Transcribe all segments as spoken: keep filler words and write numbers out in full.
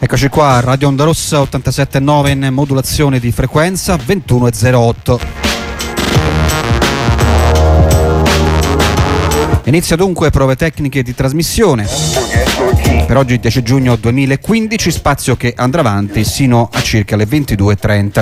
Eccoci qua, Radio Onda Rossa ottantasette virgola nove in modulazione di frequenza, ventuno e zero otto. Inizia dunque prove tecniche di trasmissione. Per oggi dieci giugno duemilaquindici, spazio che andrà avanti sino a circa le ventidue e trenta.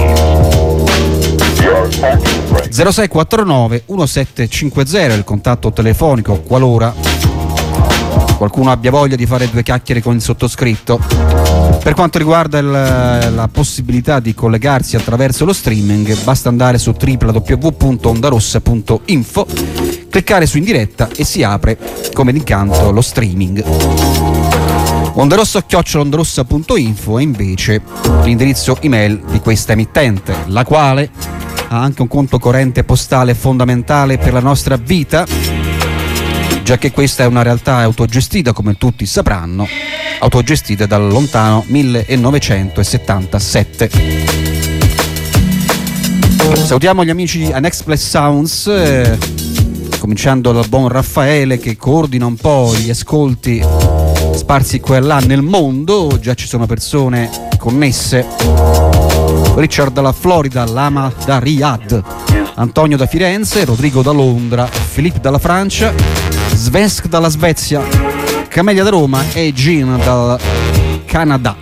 zero sei quattro nove uno sette cinque zero il contatto telefonico qualora qualcuno abbia voglia di fare due chiacchiere con il sottoscritto. Per quanto riguarda il, la possibilità di collegarsi attraverso lo streaming, basta andare su w w w punto ondarossa punto info, cliccare su in diretta e si apre come d'incanto lo streaming. Ondarossa chiocciola ondarossa punto info è invece l'indirizzo email di questa emittente, la quale ha anche un conto corrente postale fondamentale per la nostra vita, già che questa è una realtà autogestita, come tutti sapranno, autogestita dal lontano millenovecentosettantasette. Salutiamo gli amici di Unexpress Sounds, eh, cominciando dal buon Raffaele che coordina un po' gli ascolti sparsi qua e là nel mondo. Già ci sono persone connesse: Richard dalla Florida, Lama da Riyadh, Antonio da Firenze, Rodrigo da Londra, Filippo dalla Francia, Svensk dalla Svezia, Camelia da Roma e Jean dal Canada.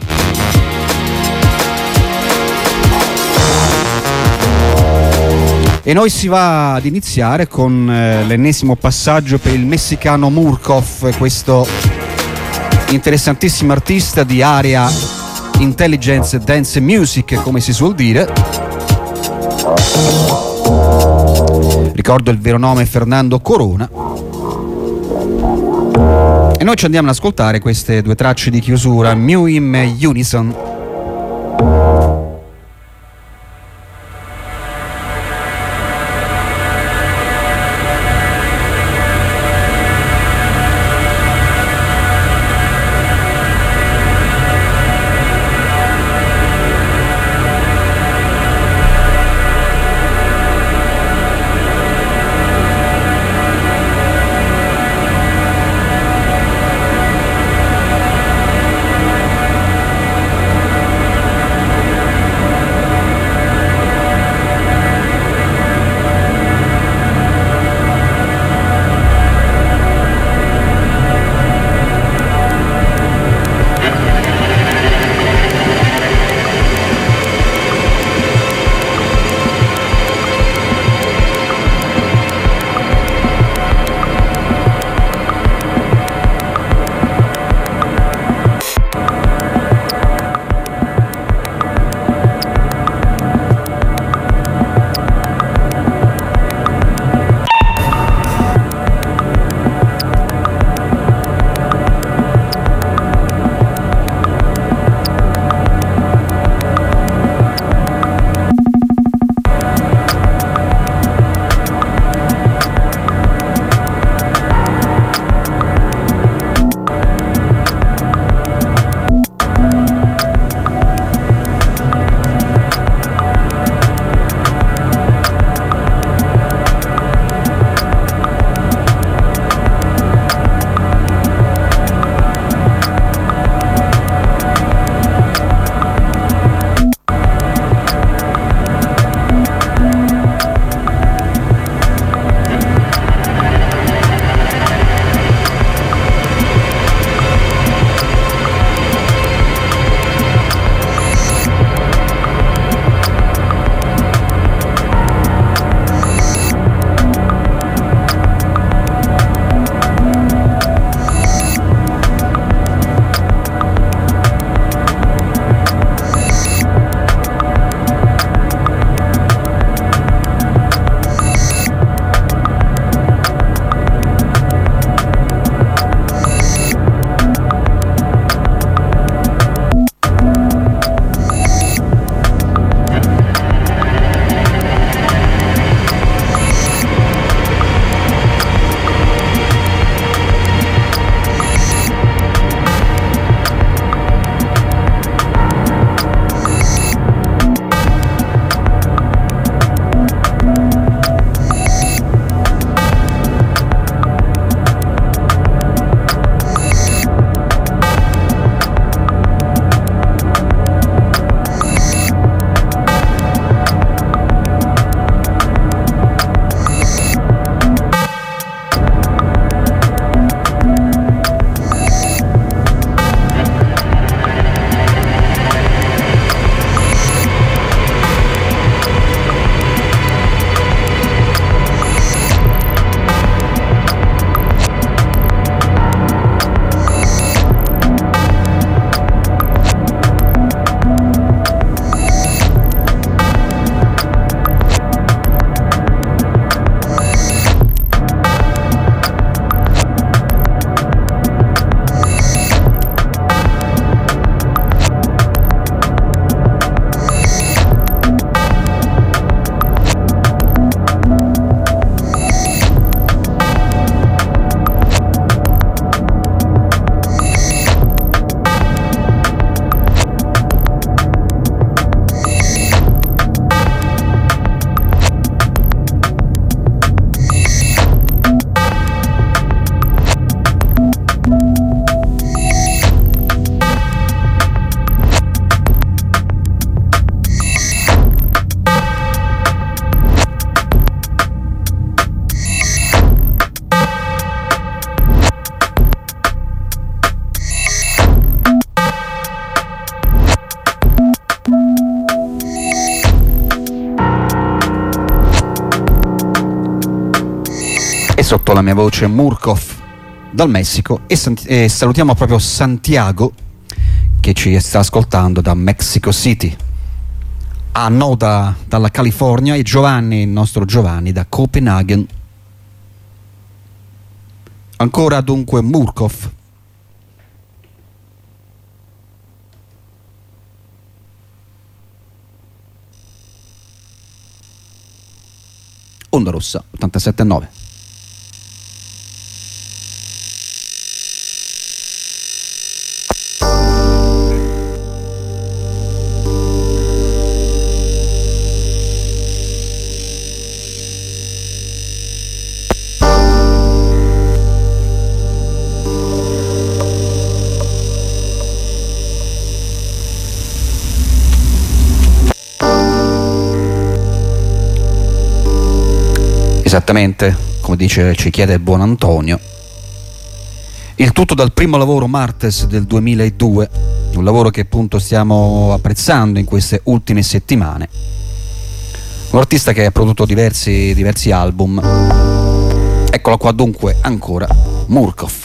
E noi si va ad iniziare con eh, l'ennesimo passaggio per il messicano Murkoff, questo interessantissimo artista di area intelligence dance music, come si suol dire. Ricordo il vero nome, Fernando Corona. E noi ci andiamo ad ascoltare queste due tracce di chiusura, Muim e Unison. sotto la mia voce Murkov dal Messico, e, e salutiamo proprio Santiago che ci sta ascoltando da Mexico City, a no da, dalla California, e Giovanni, il nostro Giovanni, da Copenaghen. Ancora dunque Murkov. Onda Rossa ottantasette nove. Esattamente, come dice, ci chiede buon Antonio. Il tutto dal primo lavoro Martes del duemiladue, un lavoro che appunto stiamo apprezzando in queste ultime settimane. Un artista che ha prodotto diversi, diversi album. Eccolo qua dunque ancora, Murkov.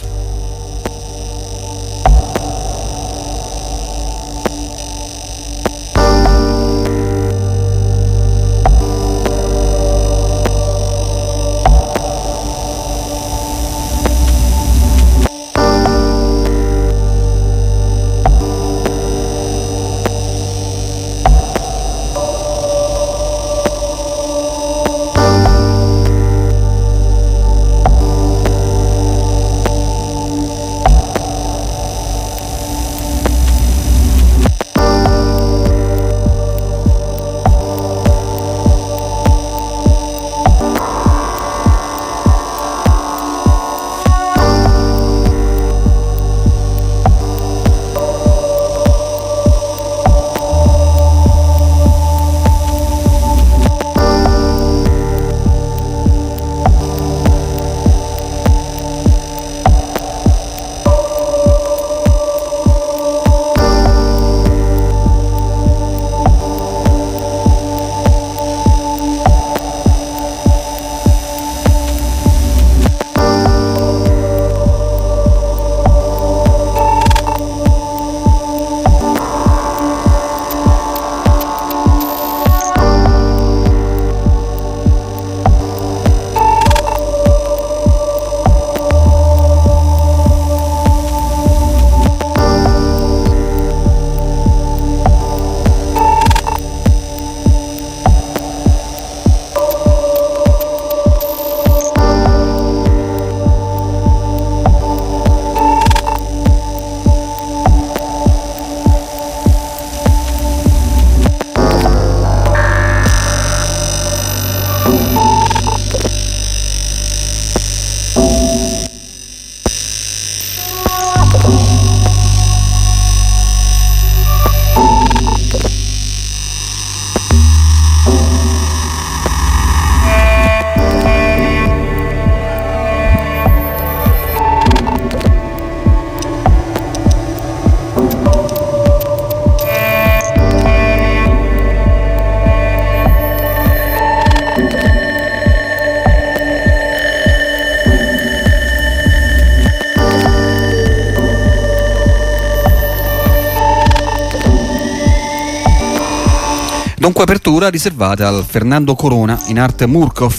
Dunque apertura riservata al Fernando Corona, in arte Murkov.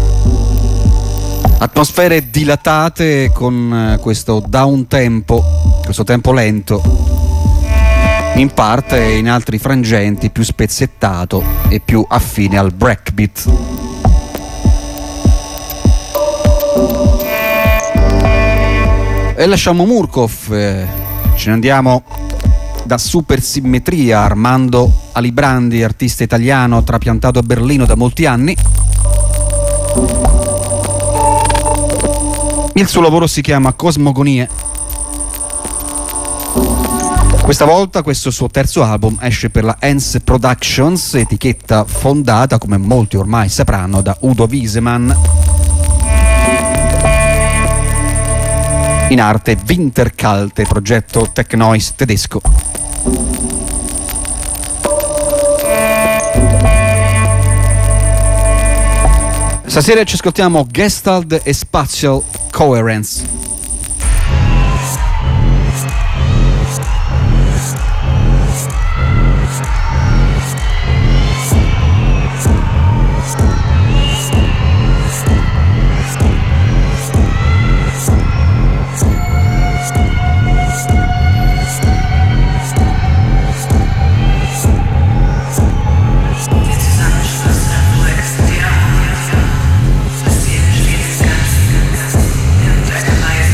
Atmosfere dilatate con questo down tempo, questo tempo lento, in parte e in altri frangenti più spezzettato e più affine al breakbeat. E lasciamo Murkov, eh, ce ne andiamo da Supersimmetria, Armando Alibrandi, artista italiano trapiantato a Berlino da molti anni. Il suo lavoro si chiama Cosmogonie. Questa volta questo suo terzo album esce per la Ens Productions, etichetta fondata, come molti ormai sapranno, da Udo Wiesemann. In arte Winterkalte, progetto Tech Noise tedesco. Stasera ci ascoltiamo Gestalt e Spatial Coherence. Passieren steht das Ganze, im Ganzen, im Weiterweisen.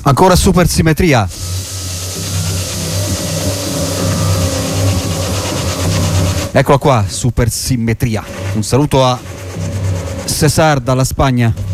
Ancora supersimmetria. Eccola qua, supersimmetria. Un saluto a Cesar dalla Spagna.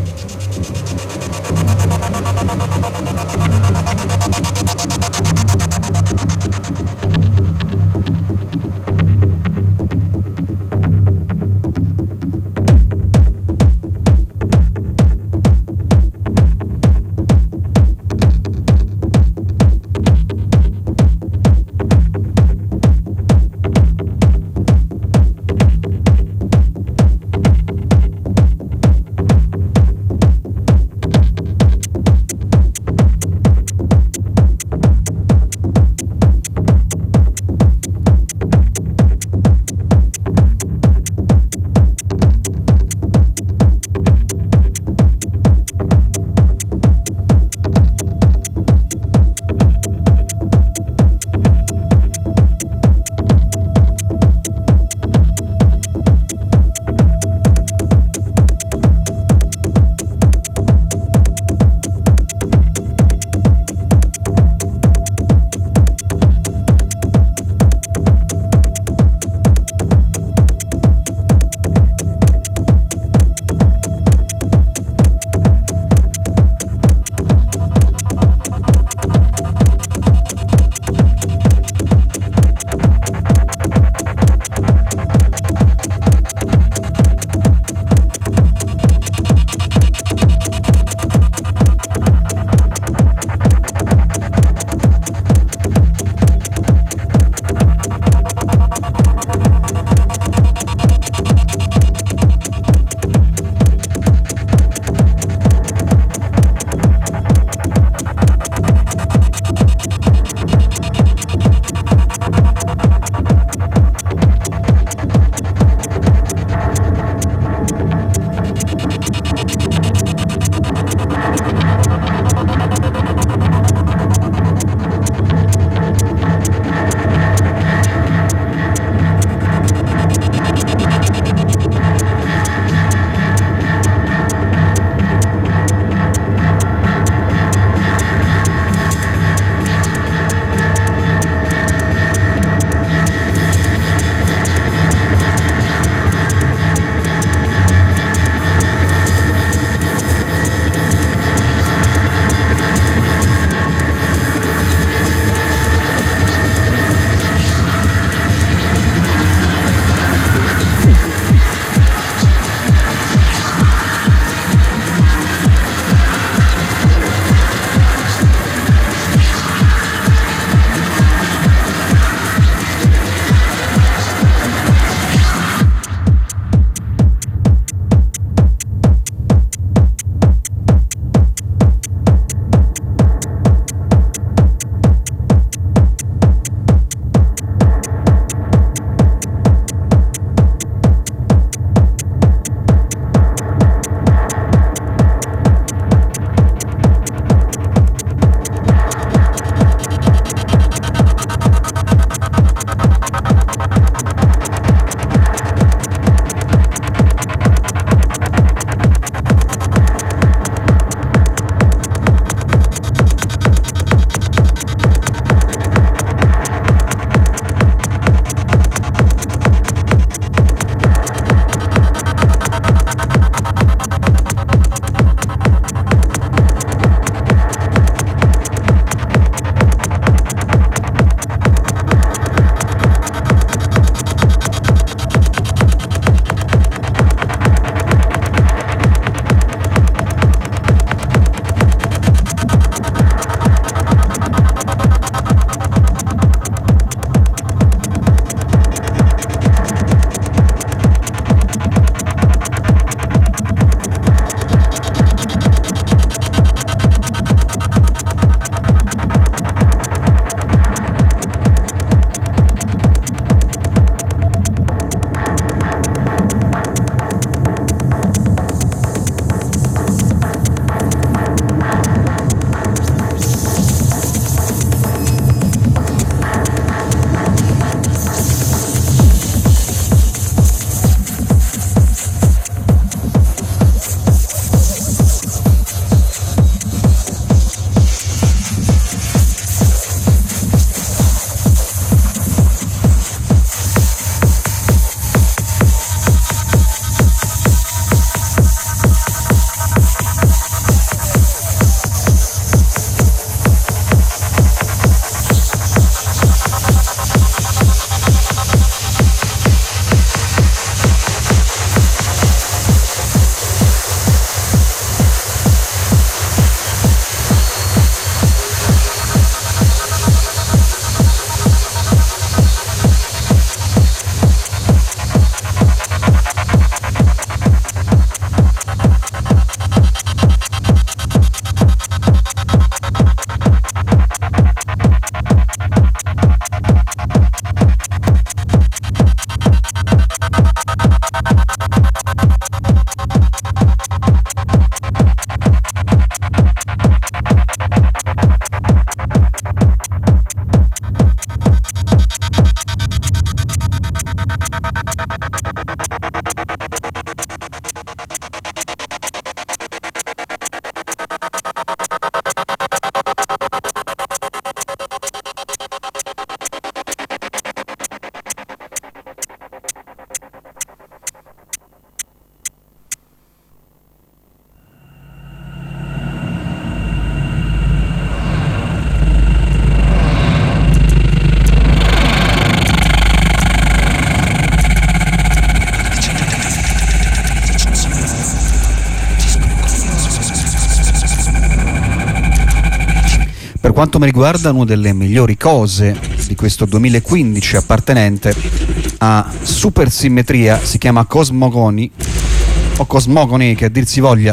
quanto mi riguarda una delle migliori cose di questo duemilaquindici appartenente a Supersimmetria, si chiama Cosmogoni o Cosmogoni, che a dir si voglia,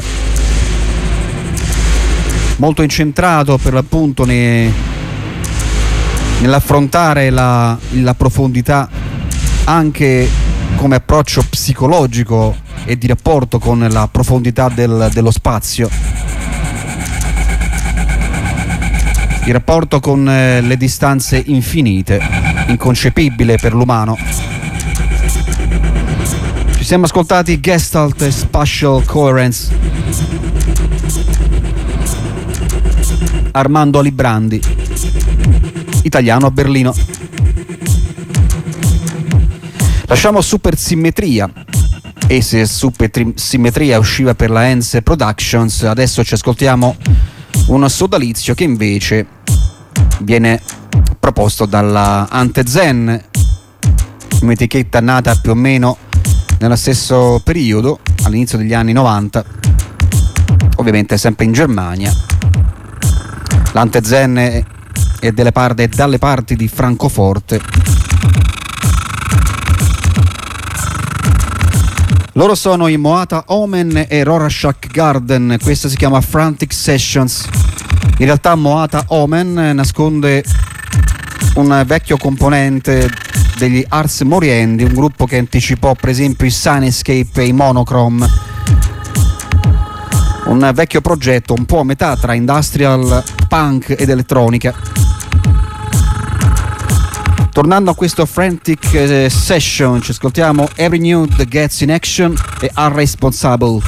molto incentrato per l'appunto ne, nell'affrontare la, la profondità anche come approccio psicologico e di rapporto con la profondità del, dello spazio, il rapporto con eh, le distanze infinite, inconcepibile per l'umano. Ci siamo ascoltati Gestalt e Spatial Coherence, Armando Alibrandi, italiano a Berlino. Lasciamo Supersimmetria, e se Supersimmetria usciva per la Ense Productions, adesso ci ascoltiamo un sodalizio che invece viene proposto dalla Antezen, un'etichetta nata più o meno nello stesso periodo, all'inizio degli anni novanta, ovviamente sempre in Germania. L'Antezen è delle parti, è dalle parti di Francoforte. Loro sono i Moata Omen e Rorschach Garden, questa si chiama Frantic Sessions. In realtà Moata Omen nasconde un vecchio componente degli Ars Moriendi, un gruppo che anticipò per esempio i Sunscape e i Monochrome, un vecchio progetto un po' a metà tra industrial, punk ed elettronica. Tornando a questo Frantic eh, Session, ci ascoltiamo Every Nude Gets in Action e Unresponsible.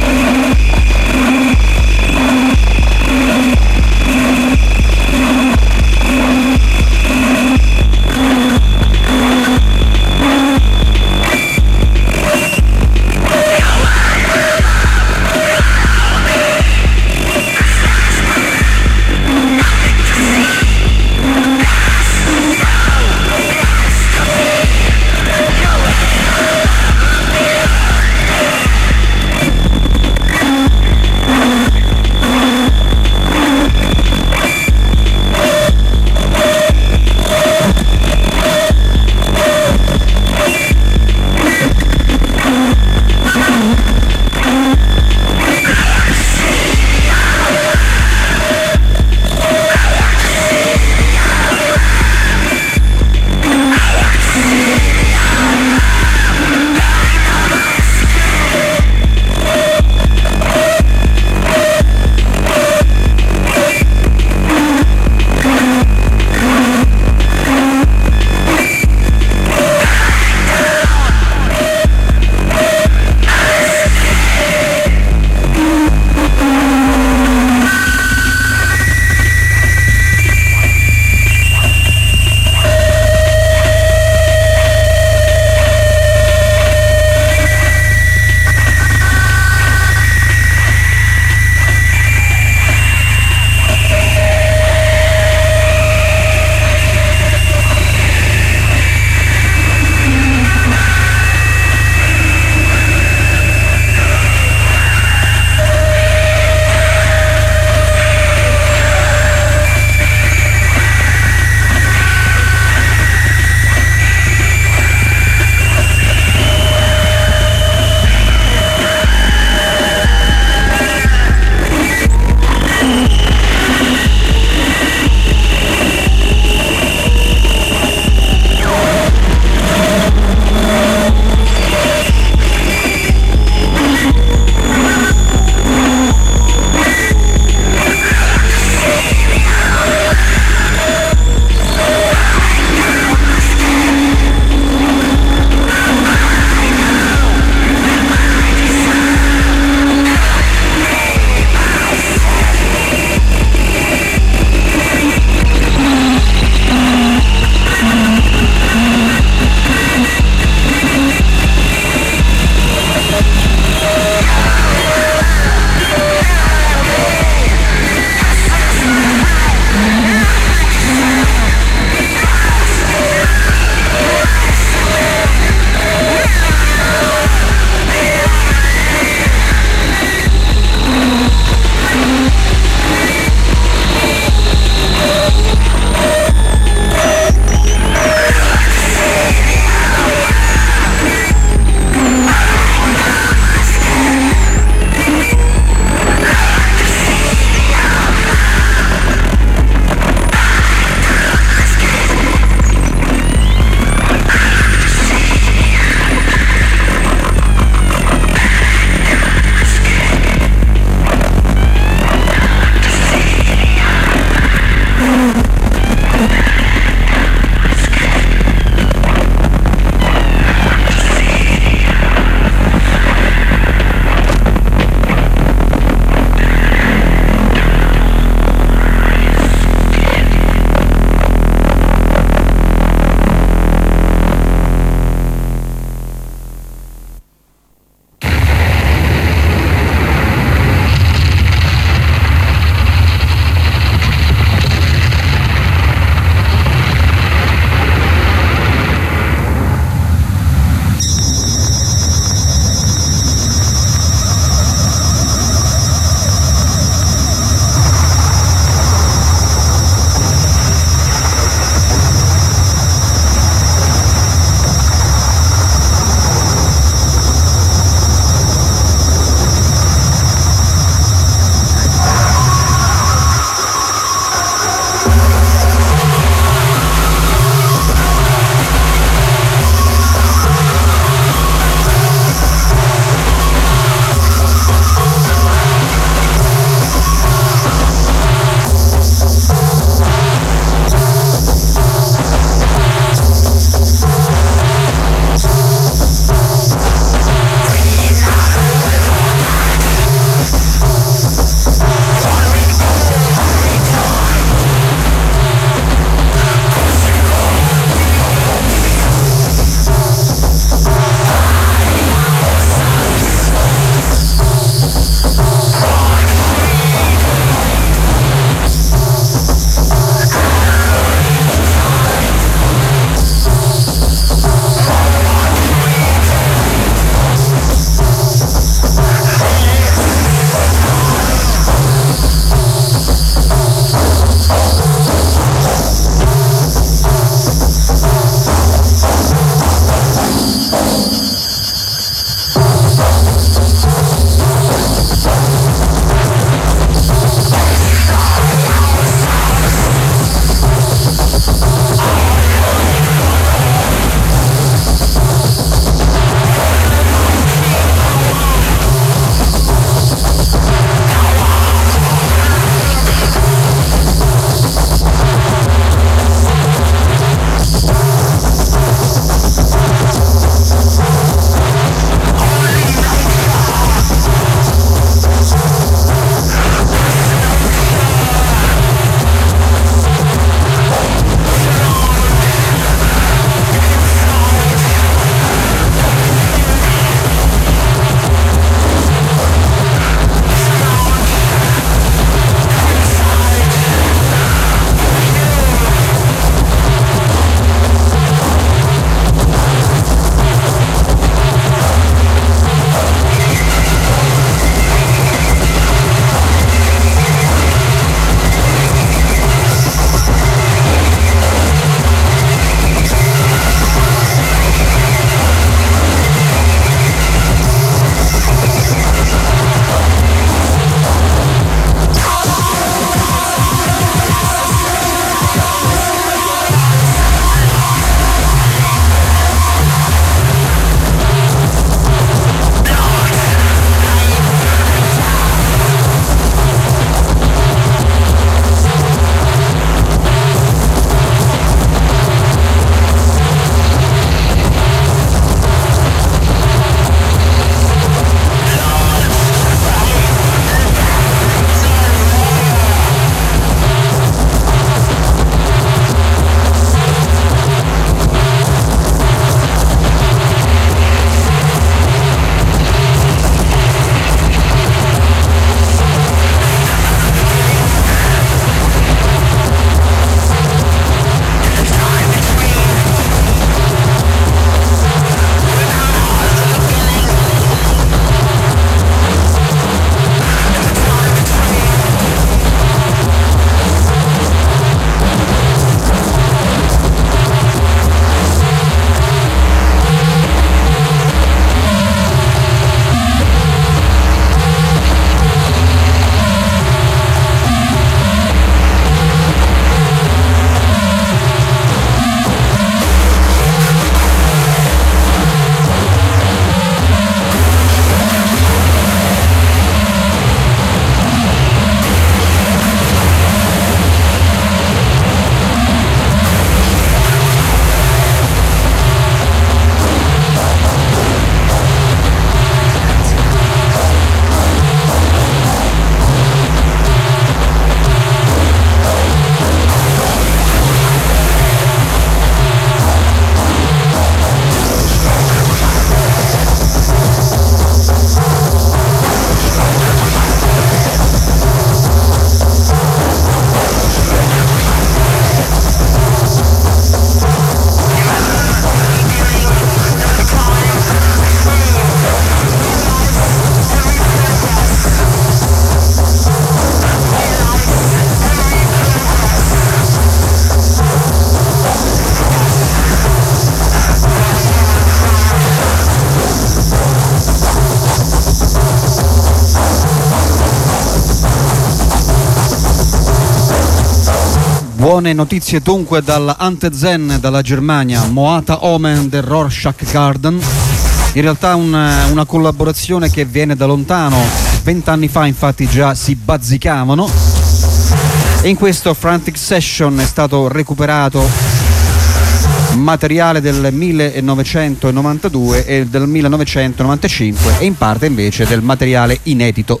Buone notizie dunque dalla Antezen, dalla Germania, Moata Omen del Rorschach Garden. In realtà una, una collaborazione che viene da lontano, vent'anni fa infatti già si bazzicavano, e in questo Frantic Session è stato recuperato materiale del millenovecentonovantadue e del millenovecentonovantacinque e in parte invece del materiale inedito.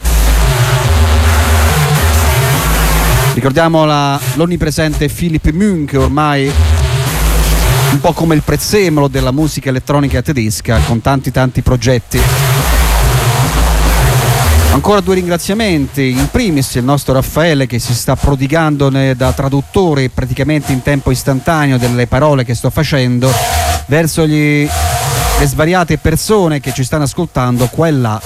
Ricordiamo la, l'onnipresente Philipp Muhn, ormai un po' come il prezzemolo della musica elettronica tedesca, con tanti tanti progetti. Ancora due ringraziamenti, in primis il nostro Raffaele che si sta prodigando da traduttore praticamente in tempo istantaneo delle parole che sto facendo verso gli, le svariate persone che ci stanno ascoltando qua e là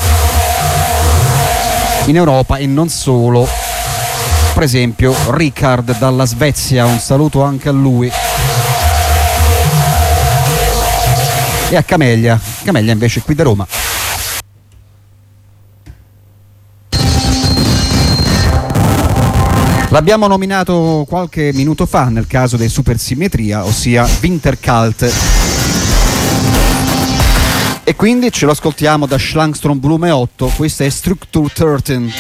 in Europa e non solo. Per esempio Richard dalla Svezia, un saluto anche a lui, e a Camelia, Camelia invece qui da Roma. L'abbiamo nominato qualche minuto fa nel caso dei Supersimmetria, ossia Winterkalt, e quindi ce lo ascoltiamo da Schlangstrom volume otto. Questa è Structure tredici.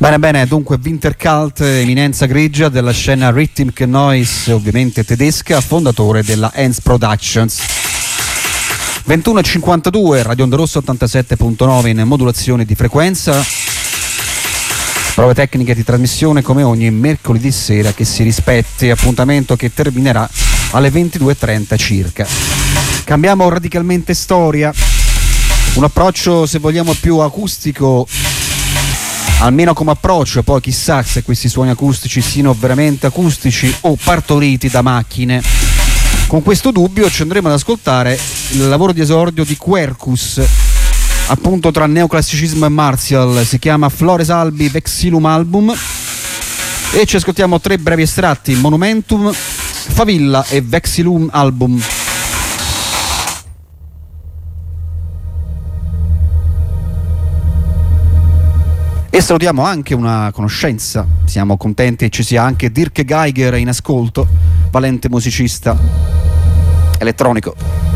Bene, bene, dunque Winterkalt, eminenza grigia della scena Rhythmic Noise, ovviamente tedesca, fondatore della Hans Productions. ventuno e cinquantadue, Radio Onda Rossa ottantasette virgola nove in modulazione di frequenza. Prove tecniche di trasmissione come ogni mercoledì sera che si rispetti, appuntamento che terminerà alle ventidue e trenta circa. Cambiamo radicalmente storia, un approccio se vogliamo più acustico, almeno come approccio, poi chissà se questi suoni acustici siano veramente acustici o partoriti da macchine. Con questo dubbio ci andremo ad ascoltare il lavoro di esordio di Quercus, appunto tra neoclassicismo e martial, si chiama Flores Albi Vexillum Album, e ci ascoltiamo tre brevi estratti: Monumentum, Favilla e Vexillum Album. E salutiamo anche una conoscenza, siamo contenti che ci sia anche Dirk Geiger in ascolto, valente musicista elettronico.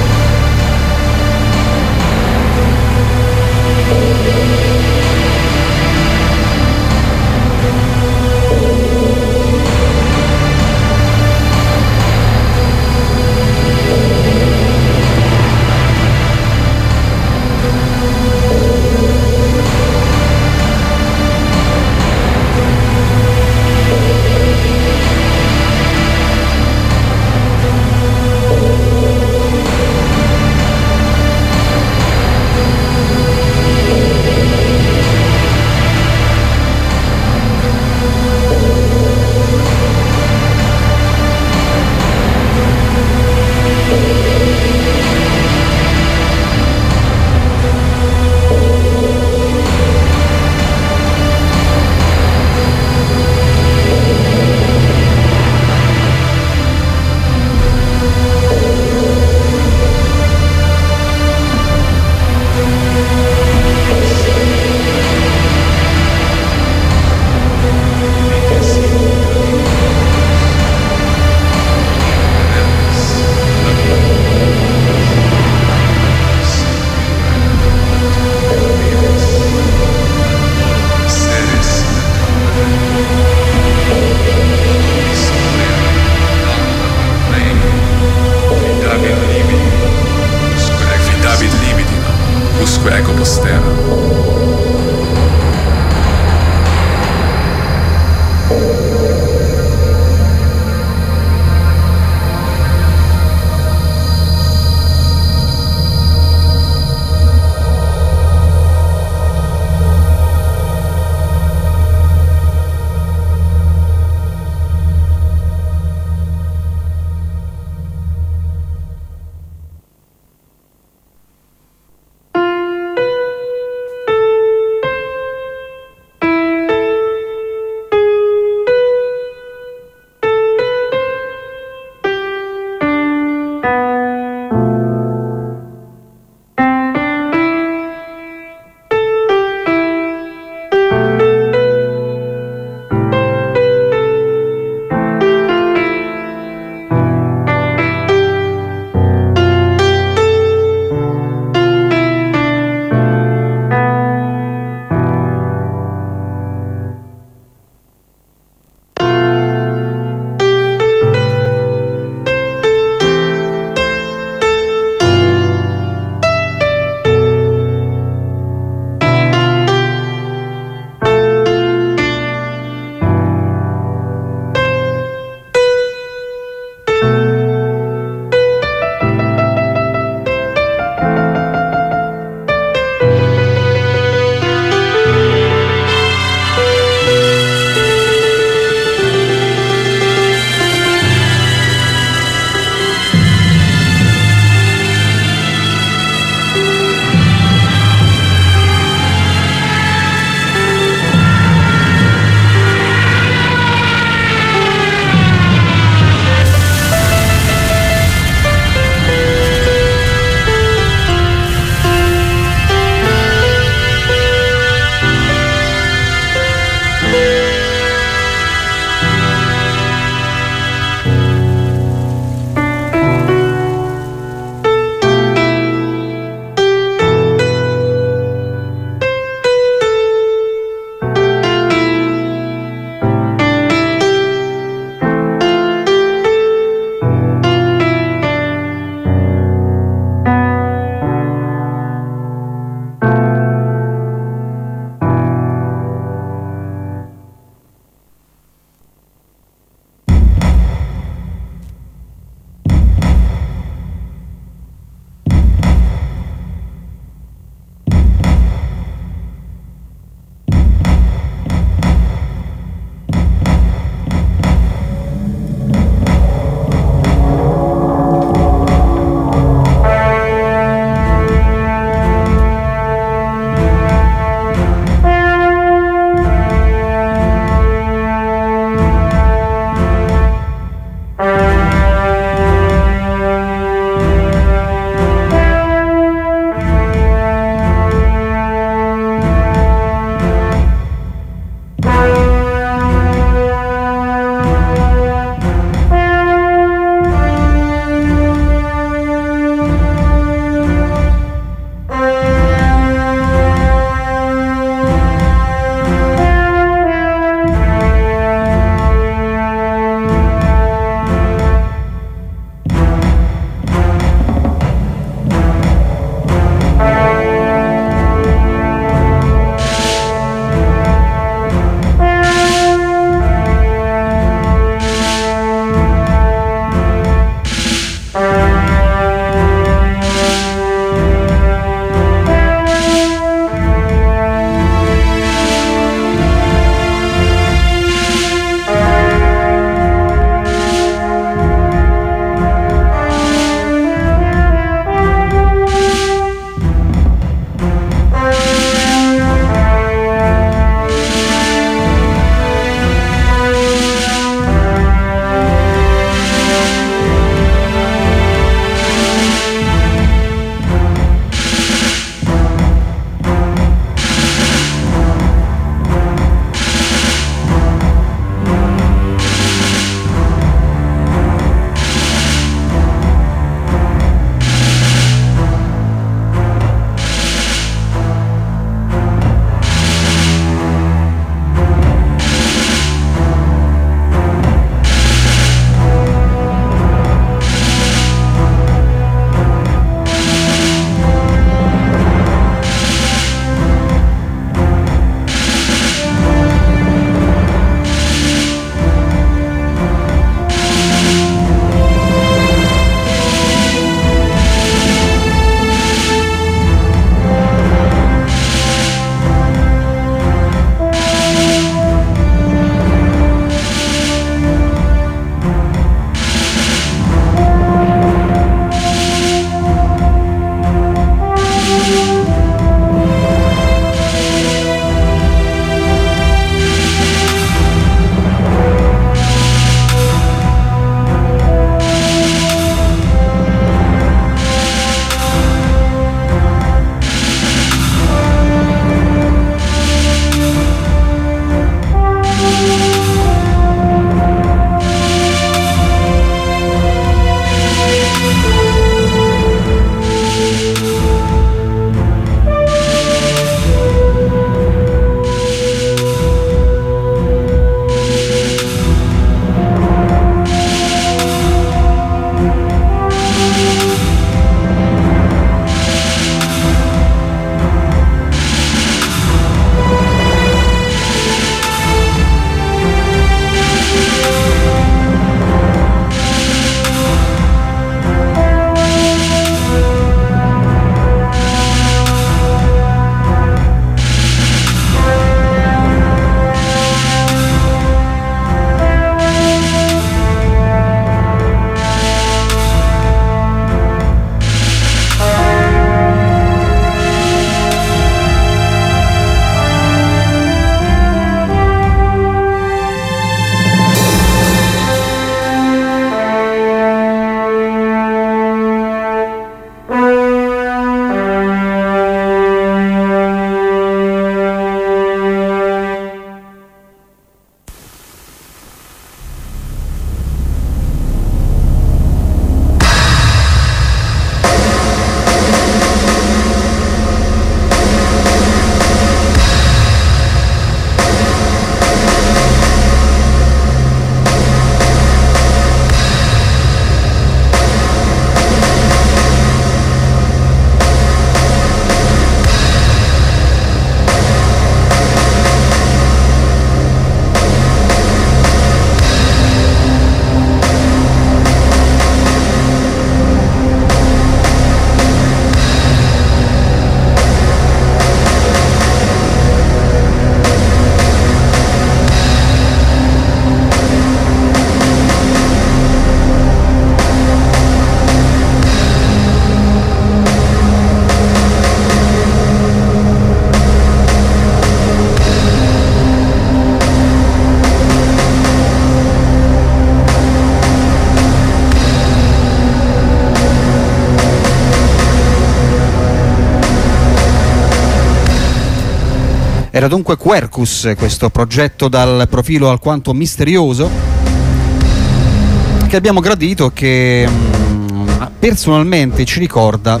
Era dunque Quercus, questo progetto dal profilo alquanto misterioso che abbiamo gradito, che mh, personalmente ci ricorda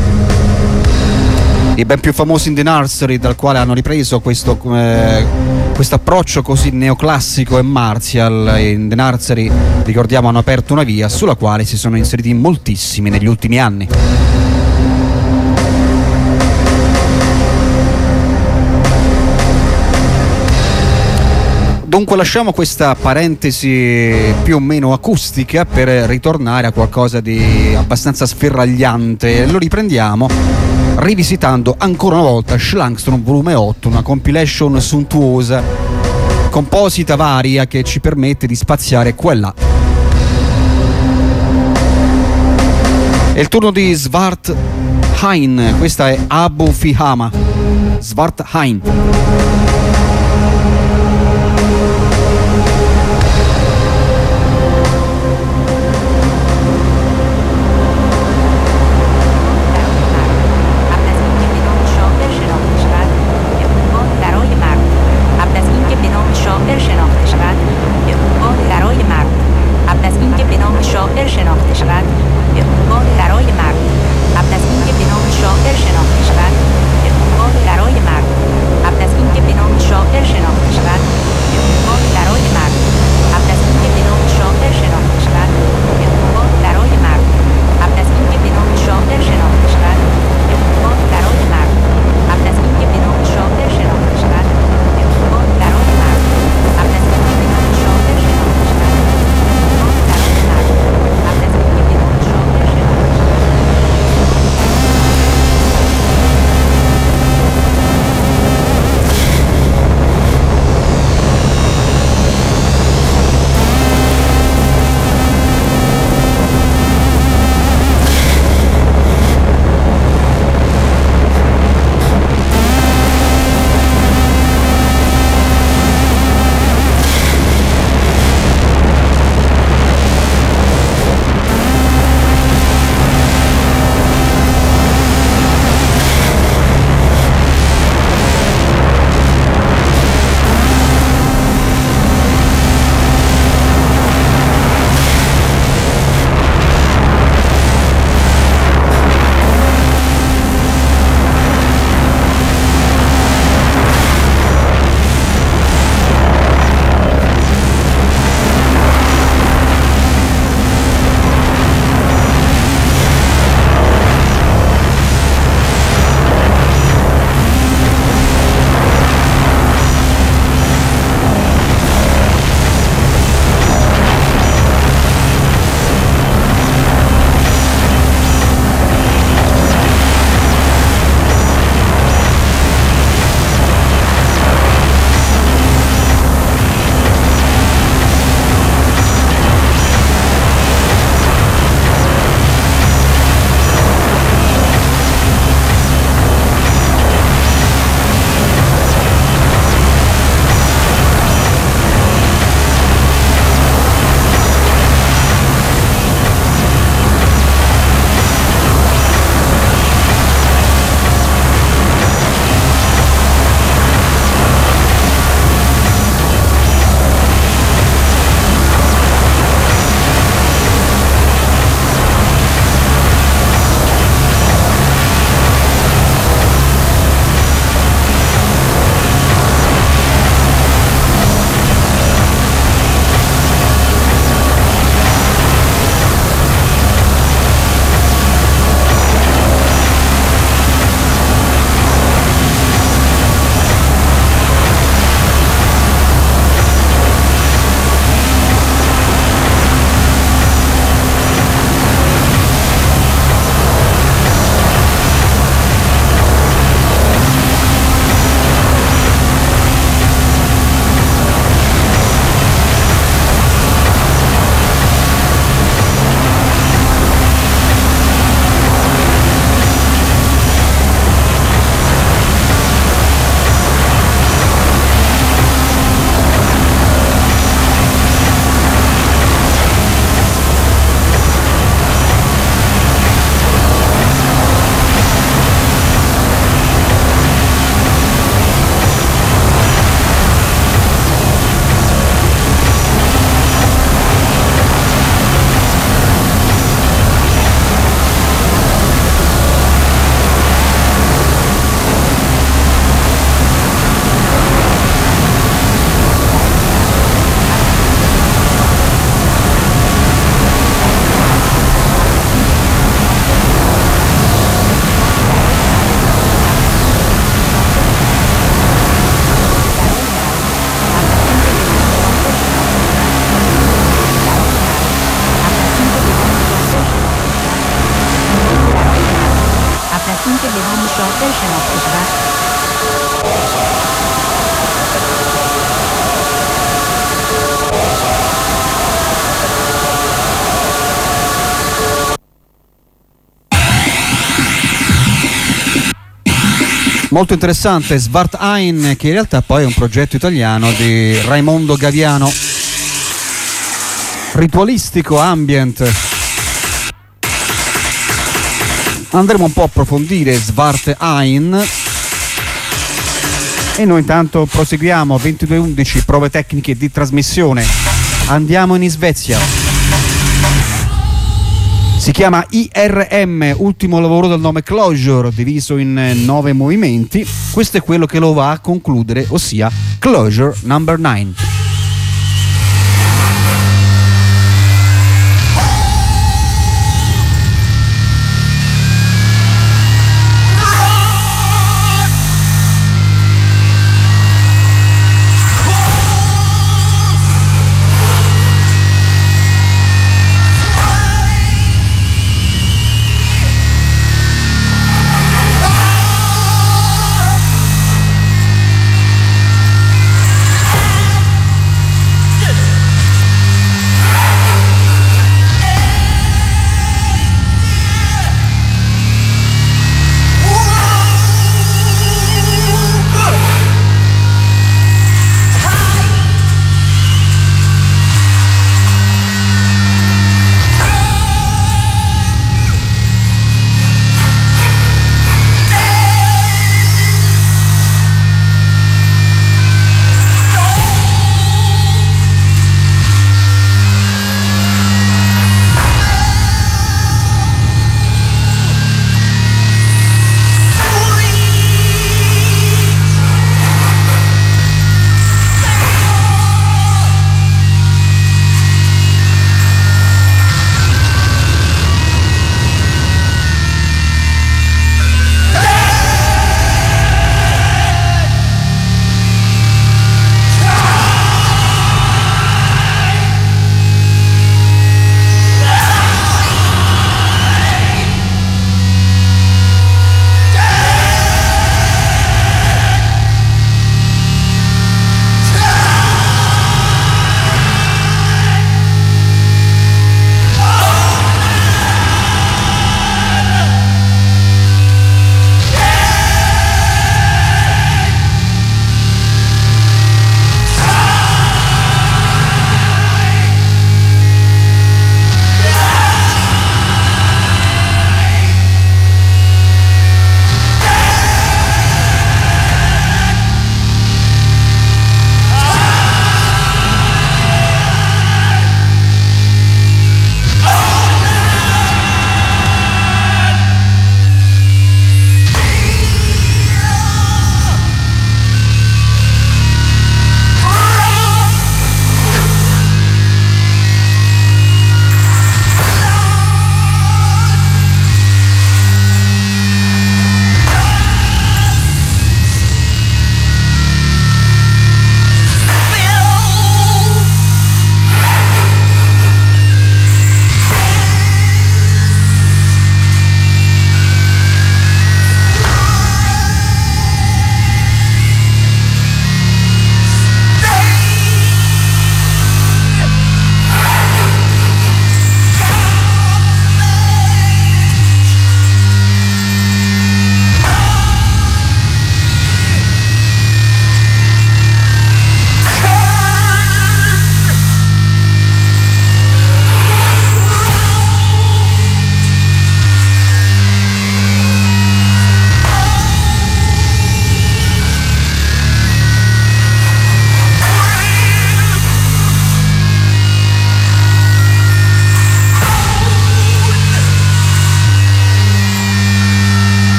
i ben più famosi In The Nursery, dal quale hanno ripreso questo eh, questo approccio così neoclassico e martial. In The Nursery, ricordiamo, hanno aperto una via sulla quale si sono inseriti moltissimi negli ultimi anni. Dunque lasciamo questa parentesi più o meno acustica per ritornare a qualcosa di abbastanza sferragliante. Lo riprendiamo rivisitando ancora una volta Schlangstrom volume otto, una compilation sontuosa, composita varia, che ci permette di spaziare qua e là. È il turno di Svarthain, questa è Abu Fihama. Svarthain. Molto interessante Svartein, che in realtà poi è un progetto italiano di Raimondo Gaviano, ritualistico ambient. Andremo un po' a approfondire Svartein e noi intanto proseguiamo. Ventidue e undici, prove tecniche di trasmissione. Andiamo in Svezia. Si chiama I R M, ultimo lavoro dal nome Closure, diviso in nove movimenti. Questo è quello che lo va a concludere, ossia Closure number nine.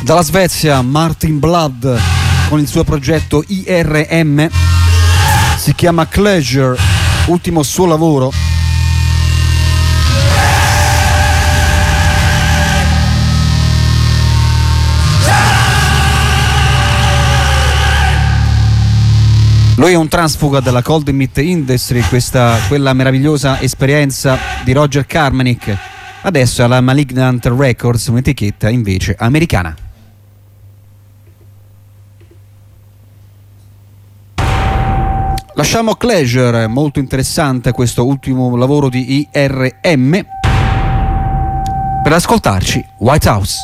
Dalla Svezia Martin Blood con il suo progetto I R M, si chiama Pleasure, ultimo suo lavoro. Lui è un transfuga della Cold Meat Industry, questa, quella meravigliosa esperienza di Roger Carmanick. Adesso è alla Malignant Records, un'etichetta invece americana. Lasciamo Pleasure, molto interessante questo ultimo lavoro di I R M, per ascoltarci White House.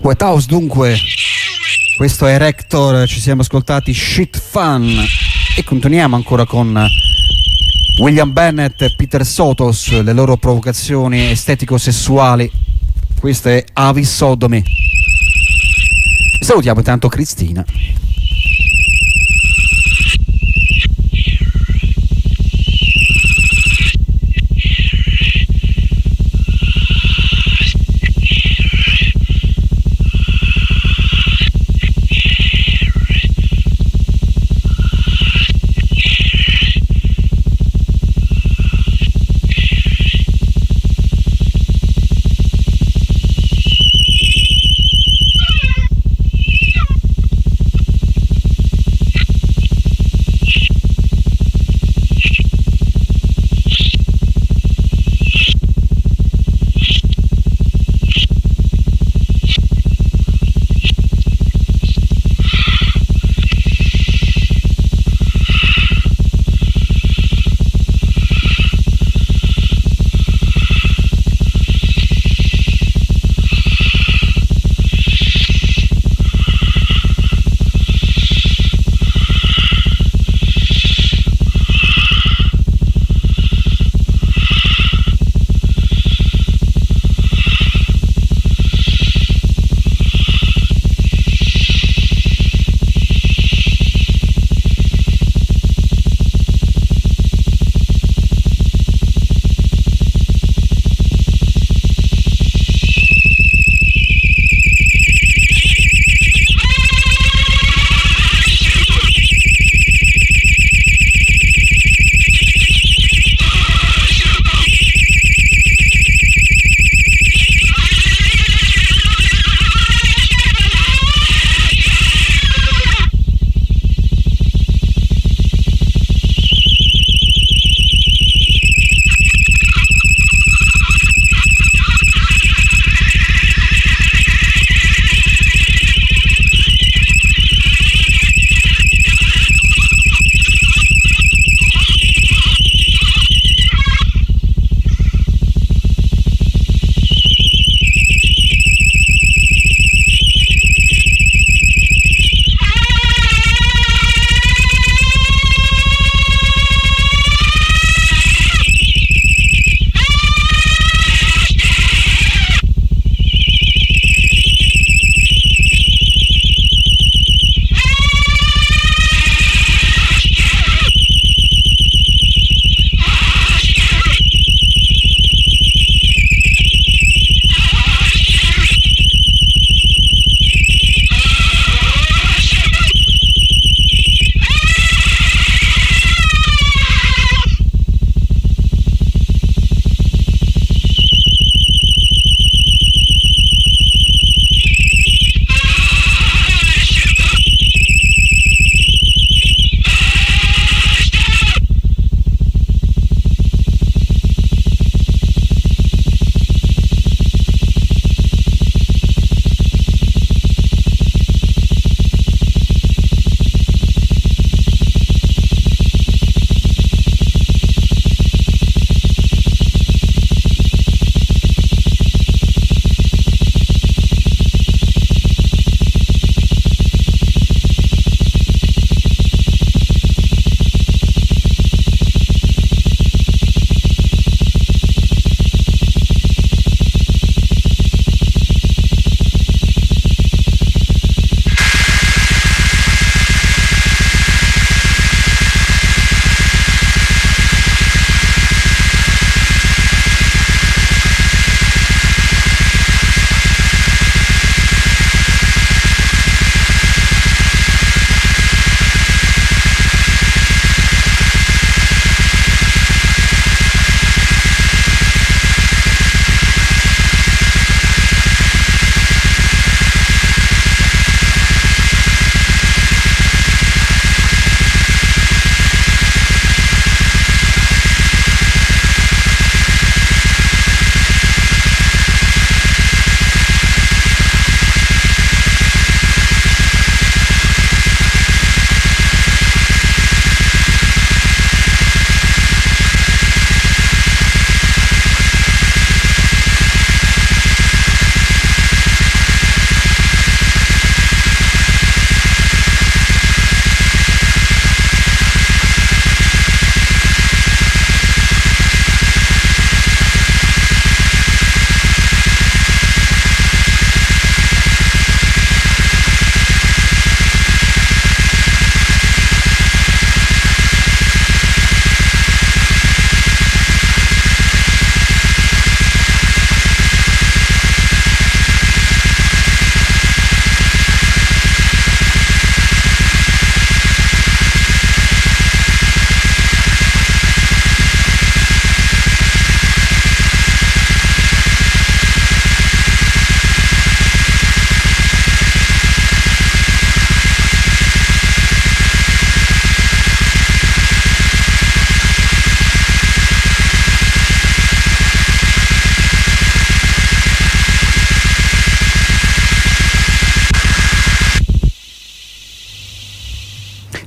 Wet House dunque, questo è Rector, ci siamo ascoltati Shit Fun e continuiamo ancora con William Bennett e Peter Sotos, le loro provocazioni estetico-sessuali. Questo è Avis Sodomy. Salutiamo intanto Cristina.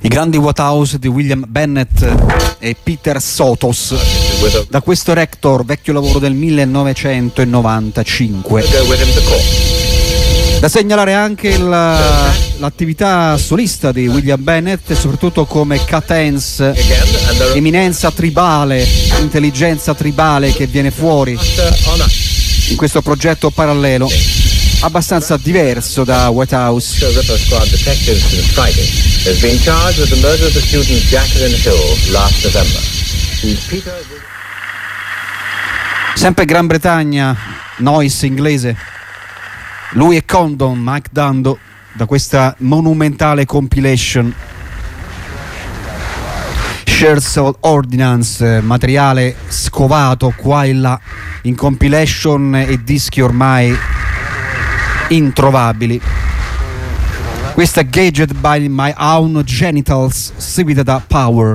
grandi Waterhouse di William Bennett e Peter Sotos, da questo Rector, vecchio lavoro del millenovecentonovantacinque. Da segnalare anche la, l'attività solista di William Bennett, soprattutto come cadence, eminenza tribale, intelligenza tribale che viene fuori in questo progetto parallelo, abbastanza diverso da Waterhouse. Sempre Gran Bretagna, noise inglese. Lui e Condon, Mike Dando, da questa monumentale compilation Shares of Ordnance, materiale scovato qua e là in compilation e dischi ormai introvabili. Questa Gauged by My Own Genitals, seguita da Power.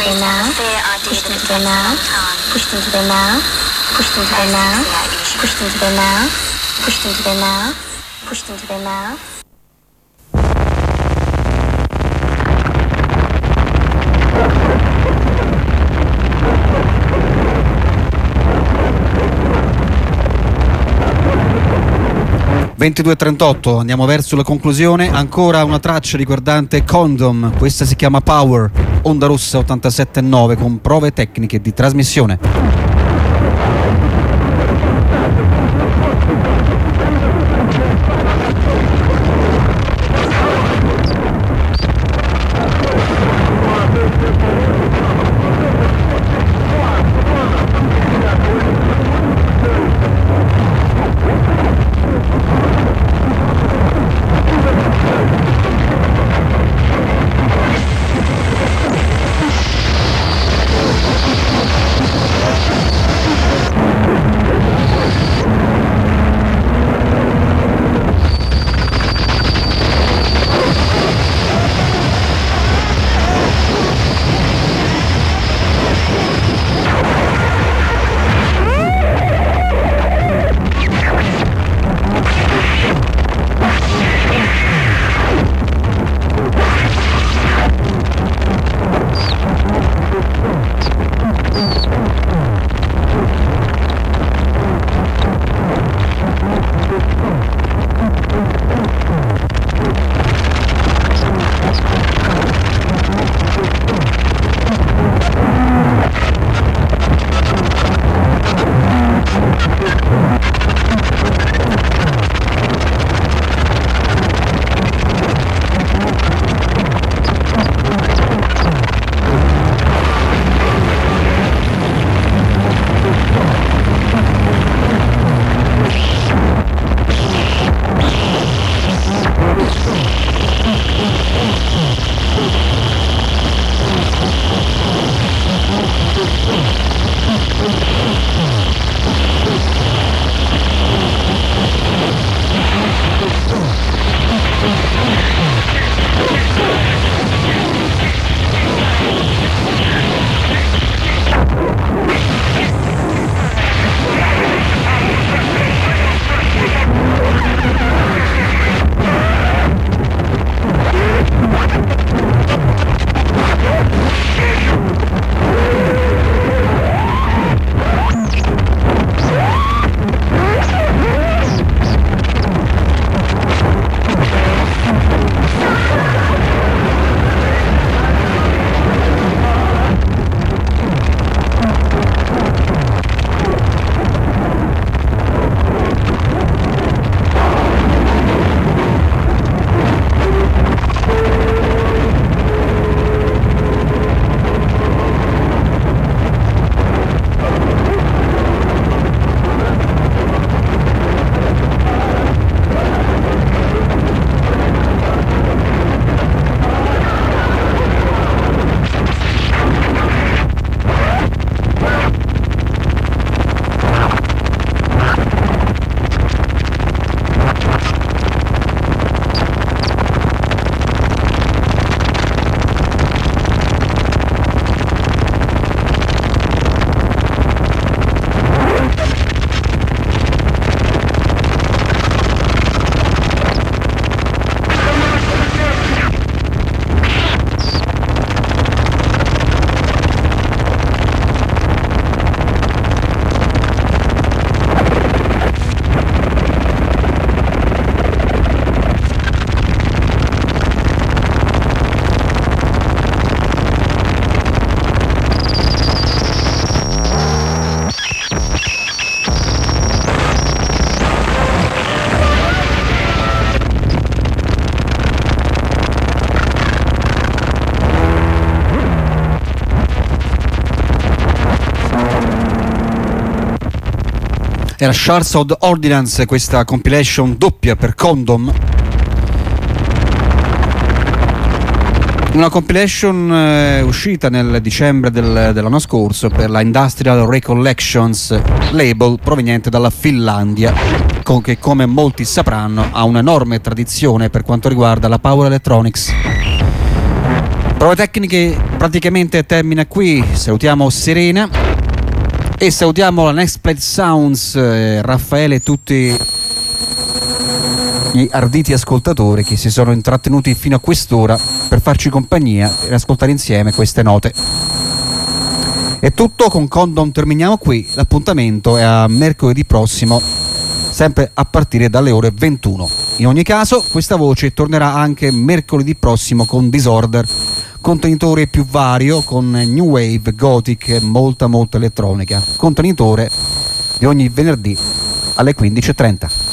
their mouth, pushed into their mouth, pushed into their mouth, pushed into their mouth, pushed into their mouth, pushed into their mouth, pushed into their mouth. ventidue e trentotto, andiamo verso la conclusione. Ancora una traccia riguardante Condom, questa si chiama Power, Onda Rossa ottantasette virgola nove con prove tecniche di trasmissione. Era Shards of Ordinance, questa compilation doppia per Condom. Una compilation eh, uscita nel dicembre del, dell'anno scorso per la Industrial Recollections, label proveniente dalla Finlandia, con, che come molti sapranno ha un'enorme tradizione per quanto riguarda la power electronics. Prove tecniche praticamente termina qui. Salutiamo Serena e salutiamo la Next Plate Sounds, eh, Raffaele e tutti gli arditi ascoltatori che si sono intrattenuti fino a quest'ora per farci compagnia e ascoltare insieme queste note. È tutto, con Condom terminiamo qui. L'appuntamento è a mercoledì prossimo, sempre a partire dalle ore ventuno. In ogni caso questa voce tornerà anche mercoledì prossimo con Disorder, contenitore più vario con new wave, gothic e molta molta elettronica, contenitore di ogni venerdì alle quindici e trenta.